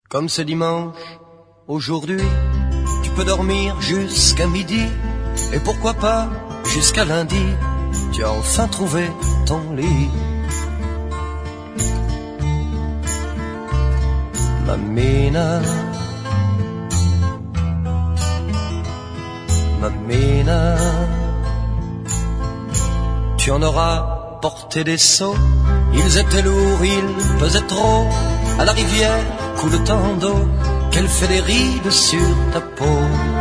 Comme c'est dimanche, aujourd'hui, tu peux dormir jusqu'à midi, et pourquoi pas jusqu'à lundi, tu as enfin trouvé ton lit. Mamina, mamina, tu en auras porté des seaux, ils étaient lourds, ils pesaient trop, à la rivière coule tant d'eau qu'elle fait des rides sur ta peau.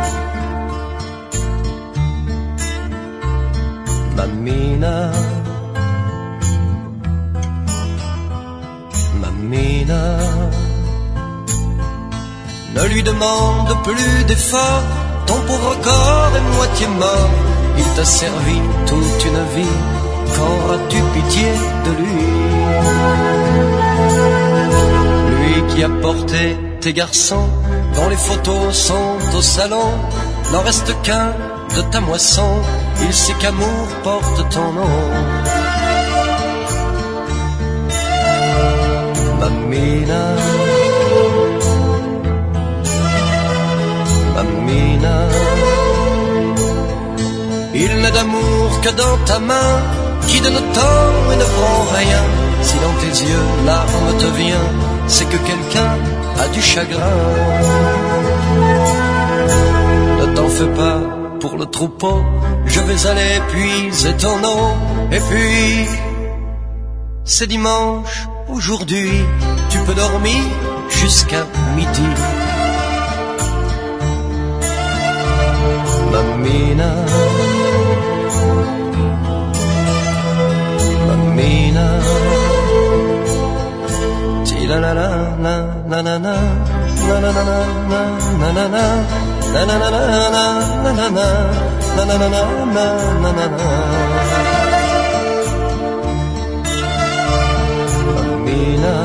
Mamina, mamina, ne lui demande plus d'efforts, ton pauvre corps est moitié mort, il t'a servi toute une vie, qu'auras-tu pitié de lui? Lui qui a porté tes garçons, dont les photos sont au salon, n'en reste qu'un de ta moisson, il sait qu'amour porte ton nom. Mamina, mamina, il n'est d'amour que dans ta main, qui donne tant et ne prend rien. Si dans tes yeux l'arme te vient, c'est que quelqu'un a du chagrin. Ne t'en fais pas pour le troupeau, je vais aller puiser ton eau. Et puis, c'est dimanche, aujourd'hui, tu peux dormir jusqu'à midi. Mamina, mamina, ti la la la na na na na na na na na na na na. Na na na na na na na na na na na na na na. Mamina,